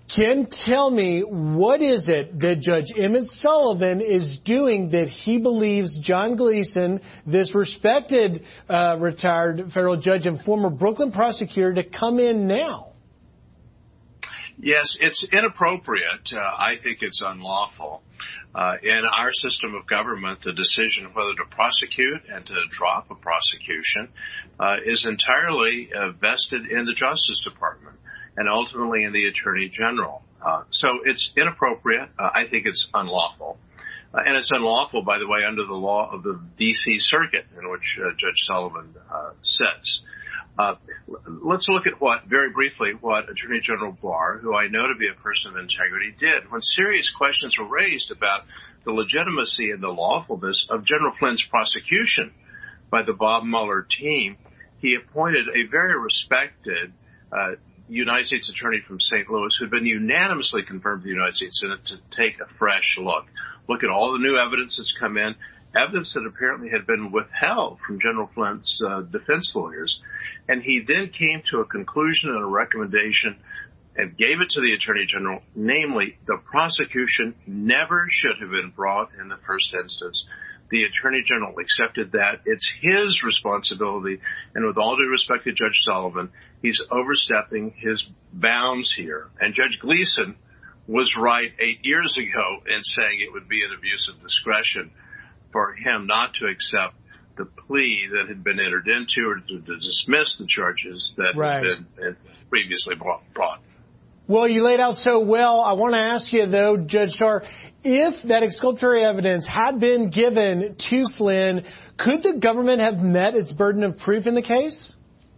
Ken, tell me, what is it that Judge Emmett Sullivan is doing that he believes John Gleeson, this respected retired federal judge and former Brooklyn prosecutor, to come in now? Yes, it's inappropriate. I think it's unlawful. In our system of government, the decision of whether to prosecute and to drop a prosecution is entirely vested in the Justice Department and ultimately in the Attorney General. So it's inappropriate. I think it's unlawful. And it's unlawful, by the way, under the law of the D.C. Circuit, in which Judge Sullivan sits. Let's look at very briefly, what Attorney General Barr, who I know to be a person of integrity, did. When serious questions were raised about the legitimacy and the lawfulness of General Flynn's prosecution by the Bob Mueller team, he appointed a very respected United States attorney from St. Louis who had been unanimously confirmed to the United States Senate to take a fresh look at all the new evidence that's come in, evidence that apparently had been withheld from General Flynn's defense lawyers. And he then came to a conclusion and a recommendation and gave it to the Attorney General, namely, the prosecution never should have been brought in the first instance. The Attorney General accepted that. It's his responsibility. And with all due respect to Judge Sullivan, he's overstepping his bounds here. And Judge Gleeson was right 8 years ago in saying it would be an abuse of discretion for him not to accept the plea that had been entered into or to dismiss the charges that had been previously brought. Well, you laid out so well. I want to ask you, though, Judge Starr, if that exculpatory evidence had been given to Flynn, could the government have met its burden of proof in the case?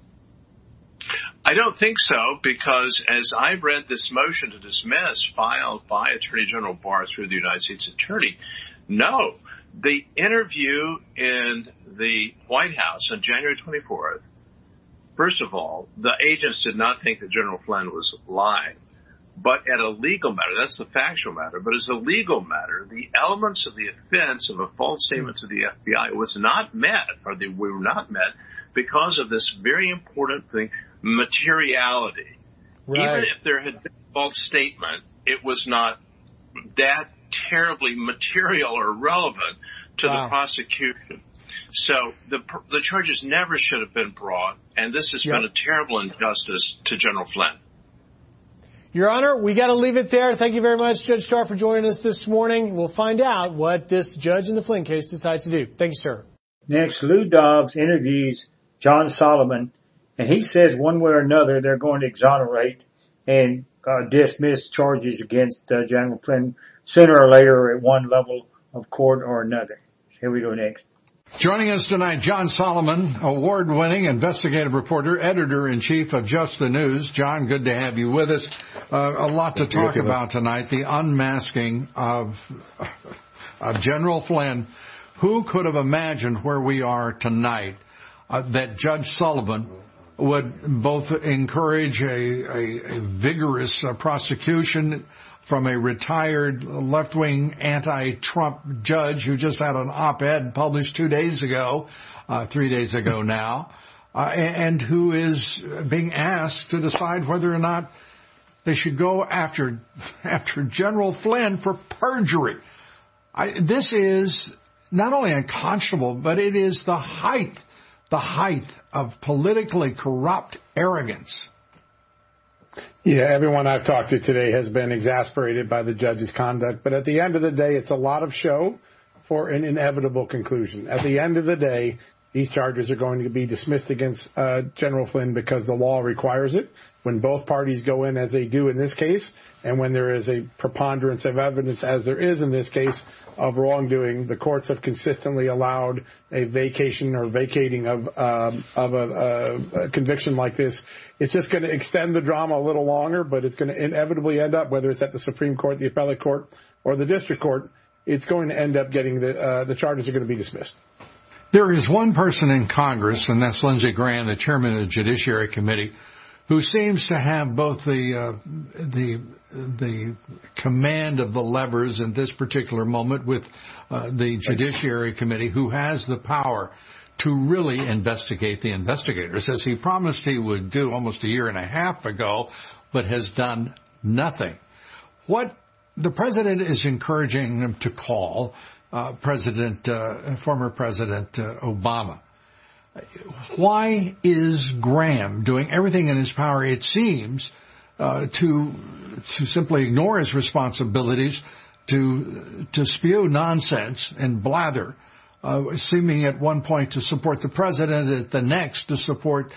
I don't think so, because as I've read this motion to dismiss filed by Attorney General Barr through the United States Attorney, no. The interview in the White House on January 24th, first of all, the agents did not think that General Flynn was lying. But at a legal matter, that's the factual matter, but as a legal matter, the elements of the offense of a false statement to the FBI was not met, or they were not met, because of this very important thing, materiality. Right. Even if there had been a false statement, it was not that terribly material or relevant to the prosecution. So the charges never should have been brought, and this has been a terrible injustice to General Flynn. Your Honor, we got to leave it there. Thank you very much, Judge Starr, for joining us this morning. We'll find out what this judge in the Flynn case decides to do. Thank you, sir. Next, Lou Dobbs interviews John Solomon, and he says one way or another they're going to exonerate and dismiss charges against General Flynn sooner or later at one level of court or another. Here we go next. Joining us tonight, John Solomon, award-winning investigative reporter, editor-in-chief of Just the News. John, good to have you with us. A lot to talk about tonight, the unmasking of General Flynn. Who could have imagined where we are tonight, that Judge Sullivan would both encourage a vigorous prosecution from a retired left-wing anti-Trump judge who just had an op-ed published 3 days ago now, and who is being asked to decide whether or not they should go after General Flynn for perjury. This is not only unconscionable, but it is the height of politically corrupt arrogance. Yeah, everyone I've talked to today has been exasperated by the judge's conduct. But at the end of the day, it's a lot of show for an inevitable conclusion. At the end of the day, these charges are going to be dismissed against General Flynn because the law requires it. When both parties go in as they do in this case, and when there is a preponderance of evidence, as there is in this case, of wrongdoing, the courts have consistently allowed a vacation or vacating of a conviction like this. It's just going to extend the drama a little longer, but it's going to inevitably end up, whether it's at the Supreme Court, the appellate court, or the district court, it's going to end up getting the charges are going to be dismissed. There is one person in Congress, and that's Lindsey Graham, the chairman of the Judiciary Committee, who seems to have both the command of the levers in this particular moment with the Judiciary Committee, who has the power to really investigate the investigators, as he promised he would do almost a year and a half ago, but has done nothing. What the president is encouraging them to call former President Obama. Why is Graham doing everything in his power, it seems, to simply ignore his responsibilities, to spew nonsense and blather, seeming at one point to support the president, at the next to support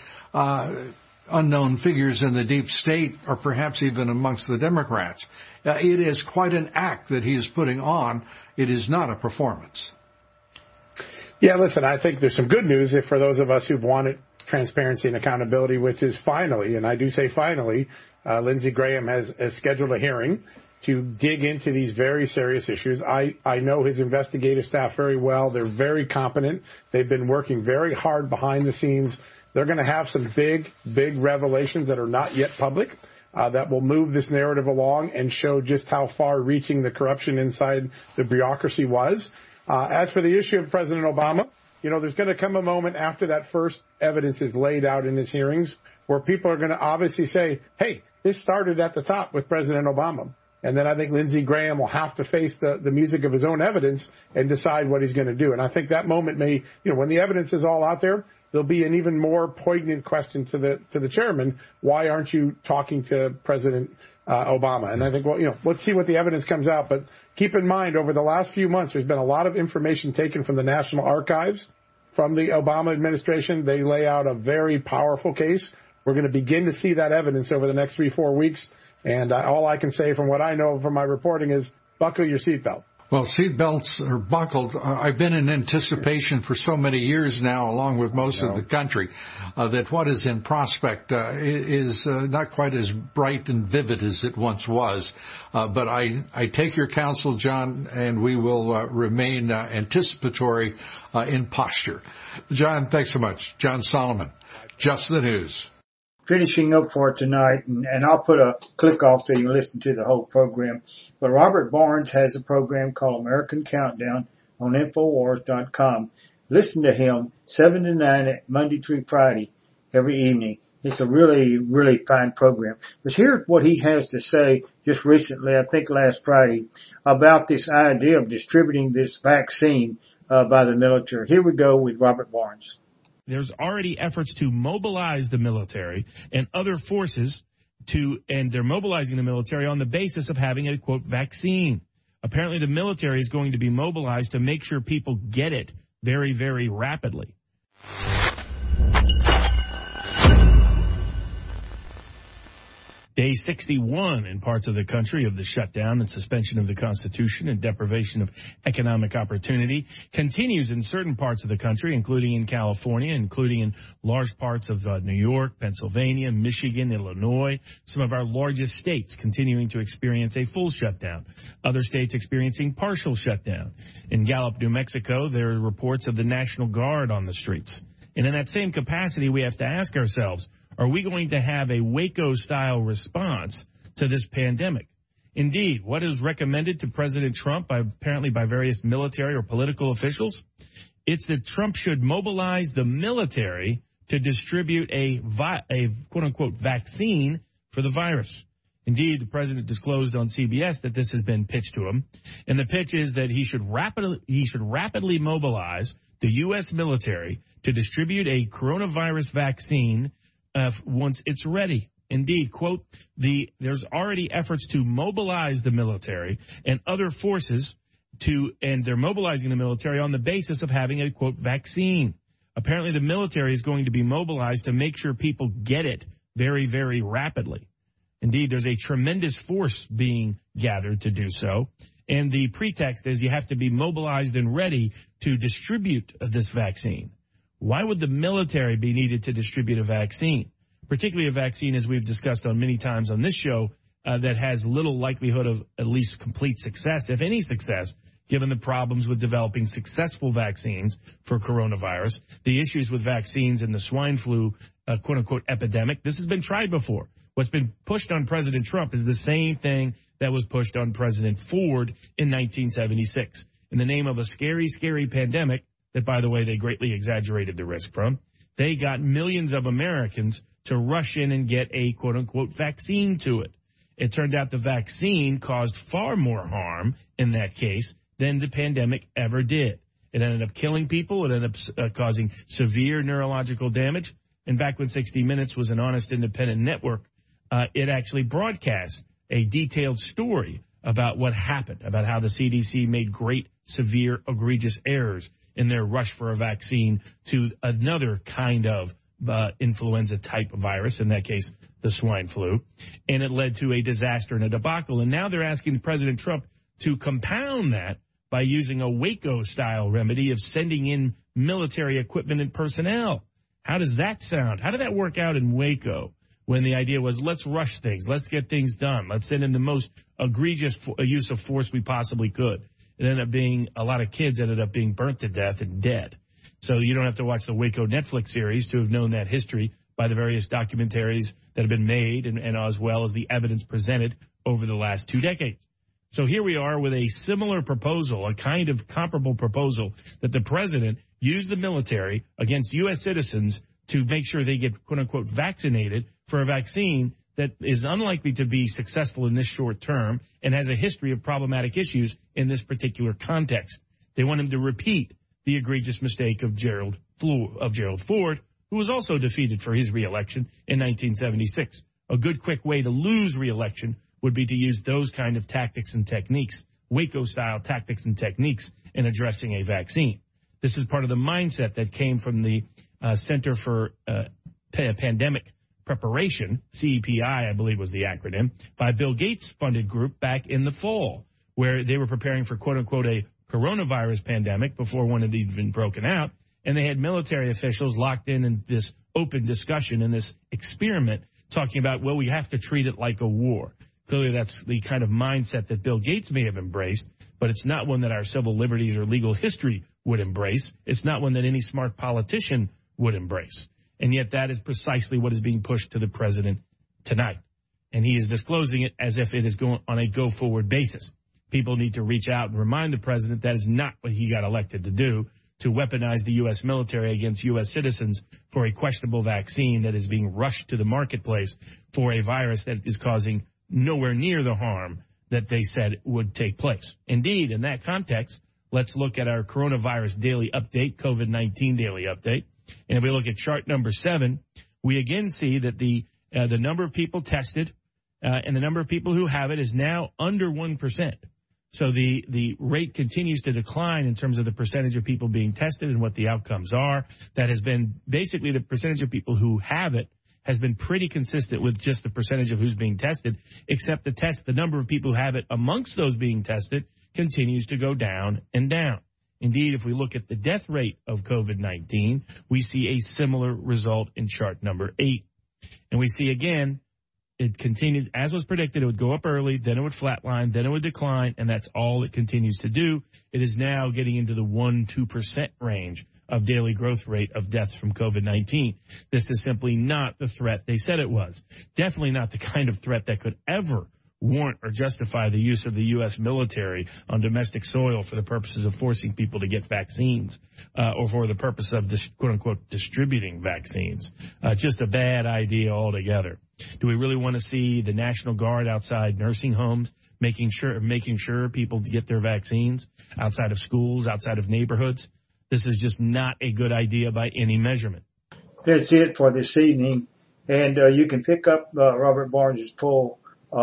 unknown figures in the deep state, or perhaps even amongst the Democrats? It is quite an act that he is putting on. It is not a performance. Yeah, listen, I think there's some good news for those of us who've wanted transparency and accountability, which is finally, and I do say finally, Lindsey Graham has scheduled a hearing to dig into these very serious issues. I know his investigative staff very well. They're very competent. They've been working very hard behind the scenes. They're going to have some big revelations that are not yet public that will move this narrative along and show just how far-reaching the corruption inside the bureaucracy was. As for the issue of President Obama, there's going to come a moment after that first evidence is laid out in his hearings where people are going to obviously say, hey, this started at the top with President Obama. And then I think Lindsey Graham will have to face the music of his own evidence and decide what he's going to do. And I think that moment may, when the evidence is all out there, there'll be an even more poignant question to the chairman. Why aren't you talking to President Obama? And I think, let's see what the evidence comes out. But keep in mind, over the last few months, there's been a lot of information taken from the National Archives, from the Obama administration. They lay out a very powerful case. We're going to begin to see that evidence over the next 3-4 weeks. And all I can say from what I know from my reporting is buckle your seatbelt. Well, seatbelts are buckled. I've been in anticipation for so many years now, along with most of the country, that what is in prospect is not quite as bright and vivid as it once was. But I take your counsel, John, and we will remain anticipatory in posture. John, thanks so much. John Solomon, Just the News. Finishing up for tonight, and I'll put a click off so you can listen to the whole program. But Robert Barnes has a program called American Countdown on Infowars.com. Listen to him 7 to 9 at Monday through Friday every evening. It's a really, really fine program. But here's what he has to say just recently, I think last Friday, about this idea of distributing this vaccine by the military. Here we go with Robert Barnes. There's already efforts to mobilize the military and other forces and they're mobilizing the military on the basis of having a, quote, vaccine. Apparently the military is going to be mobilized to make sure people get it very, very rapidly. Day 61 in parts of the country of the shutdown and suspension of the Constitution and deprivation of economic opportunity continues in certain parts of the country, including in California, including in large parts of New York, Pennsylvania, Michigan, Illinois, some of our largest states continuing to experience a full shutdown, other states experiencing partial shutdown. In Gallup, New Mexico, there are reports of the National Guard on the streets. And in that same capacity, we have to ask ourselves, are we going to have a Waco-style response to this pandemic? Indeed, what is recommended to President Trump apparently by various military or political officials? It's that Trump should mobilize the military to distribute a quote-unquote vaccine for the virus. Indeed, the president disclosed on CBS that this has been pitched to him, and the pitch is that he should rapidly mobilize the U.S. military to distribute a coronavirus vaccine once it's ready. Indeed, quote, there's already efforts to mobilize the military and other forces and they're mobilizing the military on the basis of having a, quote, vaccine. Apparently the military is going to be mobilized to make sure people get it very, very rapidly. Indeed, there's a tremendous force being gathered to do so. And the pretext is you have to be mobilized and ready to distribute this vaccine. Why would the military be needed to distribute a vaccine, particularly a vaccine, as we've discussed on many times on this show, that has little likelihood of at least complete success, if any success, given the problems with developing successful vaccines for coronavirus, the issues with vaccines and the swine flu, quote-unquote, epidemic. This has been tried before. What's been pushed on President Trump is the same thing that was pushed on President Ford in 1976. In the name of a scary, scary pandemic, that, by the way, they greatly exaggerated the risk from, they got millions of Americans to rush in and get a, quote-unquote, vaccine to it. It turned out the vaccine caused far more harm in that case than the pandemic ever did. It ended up killing people. It ended up causing severe neurological damage. And back when 60 Minutes was an honest, independent network, it actually broadcast a detailed story about what happened, about how the CDC made great, severe, egregious errors in their rush for a vaccine to another kind of influenza-type virus, in that case, the swine flu. And it led to a disaster and a debacle. And now they're asking President Trump to compound that by using a Waco-style remedy of sending in military equipment and personnel. How does that sound? How did that work out in Waco when the idea was, let's rush things, let's get things done, let's send in the most egregious use of force we possibly could? It ended up being, a lot of kids ended up being burnt to death and dead. So you don't have to watch the Waco Netflix series to have known that history by the various documentaries that have been made and as well as the evidence presented over the last 2 decades. So here we are with a similar proposal, a kind of comparable proposal that the president used the military against U.S. citizens to make sure they get, quote unquote, vaccinated for a vaccine that is unlikely to be successful in this short term and has a history of problematic issues in this particular context. They want him to repeat the egregious mistake of Gerald Ford, who was also defeated for his reelection in 1976. A good quick way to lose reelection would be to use those kind of tactics and techniques, Waco-style tactics and techniques, in addressing a vaccine. This is part of the mindset that came from the Center for Pandemic Preparation, CEPI, I believe was the acronym, by Bill Gates-funded group back in the fall, where they were preparing for, quote-unquote, a coronavirus pandemic before one had even broken out, and they had military officials locked in this open discussion and this experiment talking about, well, we have to treat it like a war. Clearly, that's the kind of mindset that Bill Gates may have embraced, but it's not one that our civil liberties or legal history would embrace. It's not one that any smart politician would embrace. And yet that is precisely what is being pushed to the president tonight. And he is disclosing it as if it is going on a go-forward basis. People need to reach out and remind the president that is not what he got elected to do, to weaponize the U.S. military against U.S. citizens for a questionable vaccine that is being rushed to the marketplace for a virus that is causing nowhere near the harm that they said would take place. Indeed, in that context, let's look at our coronavirus daily update, COVID-19 daily update. And if we look at chart number 7, we again see that the number of people tested and the number of people who have it is now under 1%. So the rate continues to decline in terms of the percentage of people being tested and what the outcomes are. That has been basically the percentage of people who have it has been pretty consistent with just the percentage of who's being tested, except the number of people who have it amongst those being tested continues to go down and down. Indeed, if we look at the death rate of COVID-19, we see a similar result in chart number 8. And we see again, it continued, as was predicted, it would go up early, then it would flatline, then it would decline, and that's all it continues to do. It is now getting into the 1-2% range of daily growth rate of deaths from COVID-19. This is simply not the threat they said it was. Definitely not the kind of threat that could ever warrant or justify the use of the U.S. military on domestic soil for the purposes of forcing people to get vaccines or for the purpose of, quote-unquote, distributing vaccines. Just a bad idea altogether. Do we really want to see the National Guard outside nursing homes making sure people get their vaccines outside of schools, outside of neighborhoods? This is just not a good idea by any measurement. That's it for this evening. And you can pick up Robert Barnes' full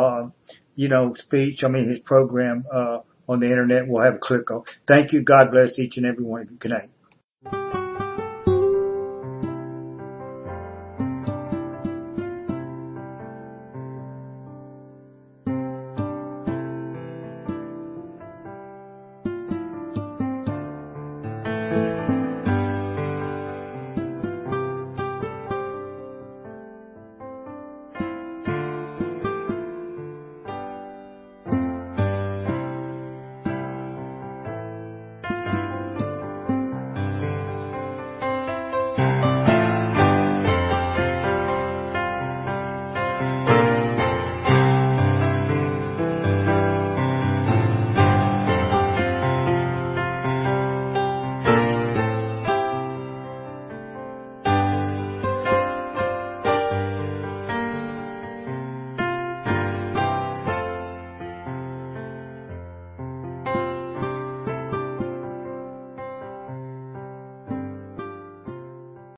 speech, his program on the internet. We'll have a click on. Thank you. God bless each and every one of you. Good night.